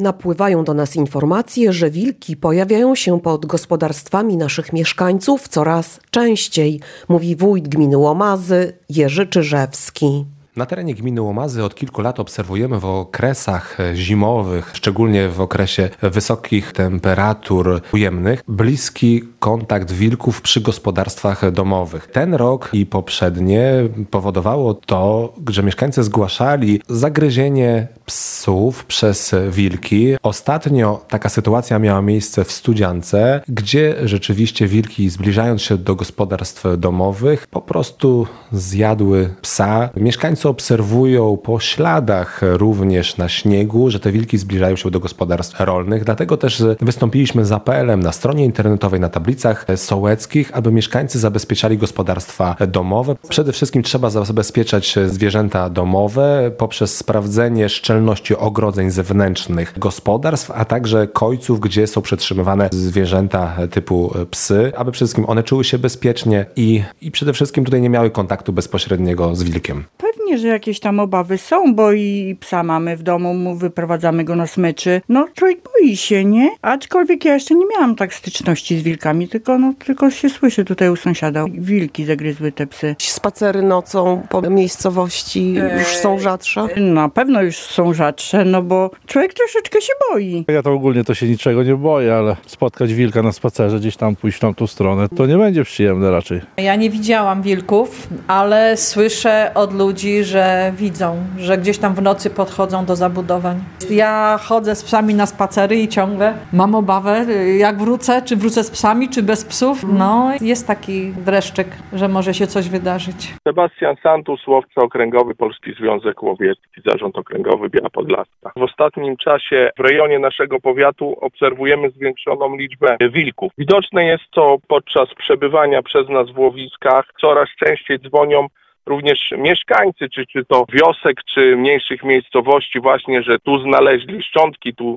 Napływają do nas informacje, że wilki pojawiają się pod gospodarstwami naszych mieszkańców coraz częściej, mówi wójt gminy Łomazy Jerzy Czyżewski. Na terenie gminy Łomazy od kilku lat obserwujemy w okresach zimowych, szczególnie w okresie wysokich temperatur ujemnych, bliski kontakt wilków przy gospodarstwach domowych. Ten rok i poprzednie powodowało to, że mieszkańcy zgłaszali zagryzienie psów przez wilki. Ostatnio taka sytuacja miała miejsce w Studziance, gdzie rzeczywiście wilki, zbliżając się do gospodarstw domowych, po prostu zjadły psa. Mieszkańcy obserwują po śladach również na śniegu, że te wilki zbliżają się do gospodarstw rolnych. Dlatego też wystąpiliśmy z apelem na stronie internetowej, na tablicach sołeckich, aby mieszkańcy zabezpieczali gospodarstwa domowe. Przede wszystkim trzeba zabezpieczać zwierzęta domowe poprzez sprawdzenie szczelności ogrodzeń zewnętrznych gospodarstw, a także kojców, gdzie są przetrzymywane zwierzęta typu psy, aby przede wszystkim one czuły się bezpiecznie i przede wszystkim tutaj nie miały kontaktu bezpośredniego z wilkiem. Pewnie, że jakieś tam obawy są, bo i psa mamy w domu, wyprowadzamy go na smyczy. No człowiek boi się, nie? Aczkolwiek ja jeszcze nie miałam tak styczności z wilkami, tylko się słyszy tutaj u sąsiada. Wilki zagryzły te psy. Spacery nocą po miejscowości już są rzadsze? Na pewno już są rzadsze, no bo człowiek troszeczkę się boi. Ja to ogólnie to się niczego nie boję, ale spotkać wilka na spacerze, gdzieś tam pójść w tamtą stronę, to nie będzie przyjemne raczej. Ja nie widziałam wilków, ale słyszę od ludzi, że widzą, że gdzieś tam w nocy podchodzą do zabudowań. Ja chodzę z psami na spacery i ciągle mam obawę, jak wrócę, czy wrócę z psami, czy bez psów. No, jest taki dreszczyk, że może się coś wydarzyć. Sebastian Santus, łowca okręgowy, Polski Związek Łowiecki, Zarząd Okręgowy Biała Podlaska. W ostatnim czasie w rejonie naszego powiatu obserwujemy zwiększoną liczbę wilków. Widoczne jest to podczas przebywania przez nas w łowiskach. Coraz częściej dzwonią również mieszkańcy, czy to wiosek, czy mniejszych miejscowości właśnie, że tu znaleźli szczątki, tu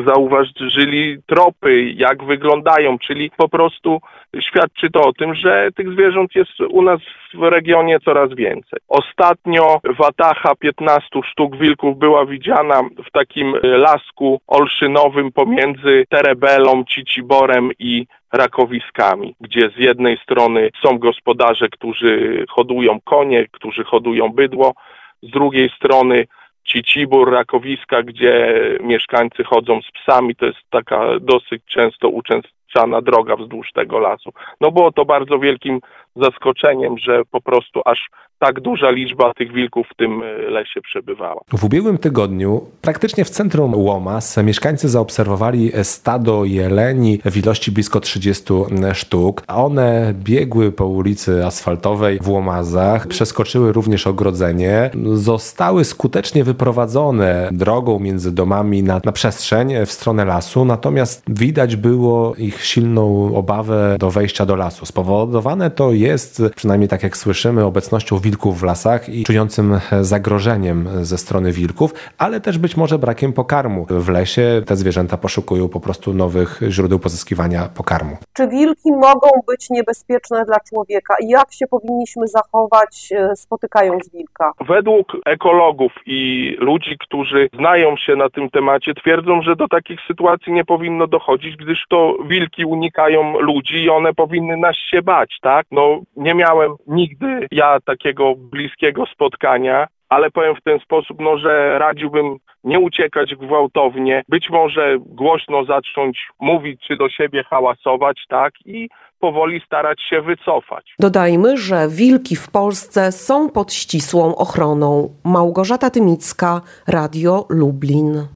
zauważyli tropy, jak wyglądają, czyli po prostu świadczy to o tym, że tych zwierząt jest u nas w regionie coraz więcej. Ostatnio watacha 15 sztuk wilków była widziana w takim lasku olszynowym pomiędzy Terebelą, Ciciborem i Rakowiskami, gdzie z jednej strony są gospodarze, którzy hodują konie, którzy hodują bydło, z drugiej strony Cicibór, Rakowiska, gdzie mieszkańcy chodzą z psami. To jest taka dosyć często uczęszczana droga wzdłuż tego lasu. No było to bardzo wielkim zaskoczeniem, że po prostu aż tak duża liczba tych wilków w tym lesie przebywała. W ubiegłym tygodniu praktycznie w centrum Łomaz mieszkańcy zaobserwowali stado jeleni w ilości blisko 30 sztuk. One biegły po ulicy asfaltowej w Łomazach, przeskoczyły również ogrodzenie, zostały skutecznie wyprowadzone drogą między domami na przestrzeń w stronę lasu, natomiast widać było ich silną obawę do wejścia do lasu. Spowodowane to jest, przynajmniej tak jak słyszymy, obecnością wilków w lasach i czującym zagrożeniem ze strony wilków, ale też być może brakiem pokarmu. W lesie te zwierzęta poszukują po prostu nowych źródeł pozyskiwania pokarmu. Czy wilki mogą być niebezpieczne dla człowieka i jak się powinniśmy zachować, spotykając wilka? Według ekologów i ludzi, którzy znają się na tym temacie, twierdzą, że do takich sytuacji nie powinno dochodzić, gdyż to wilki unikają ludzi i one powinny nas się bać, tak? No nie miałem nigdy ja takiego bliskiego spotkania, ale powiem w ten sposób, że radziłbym nie uciekać gwałtownie, być może głośno zacząć mówić czy do siebie hałasować, tak, i powoli starać się wycofać. Dodajmy, że wilki w Polsce są pod ścisłą ochroną. Małgorzata Tymicka, Radio Lublin.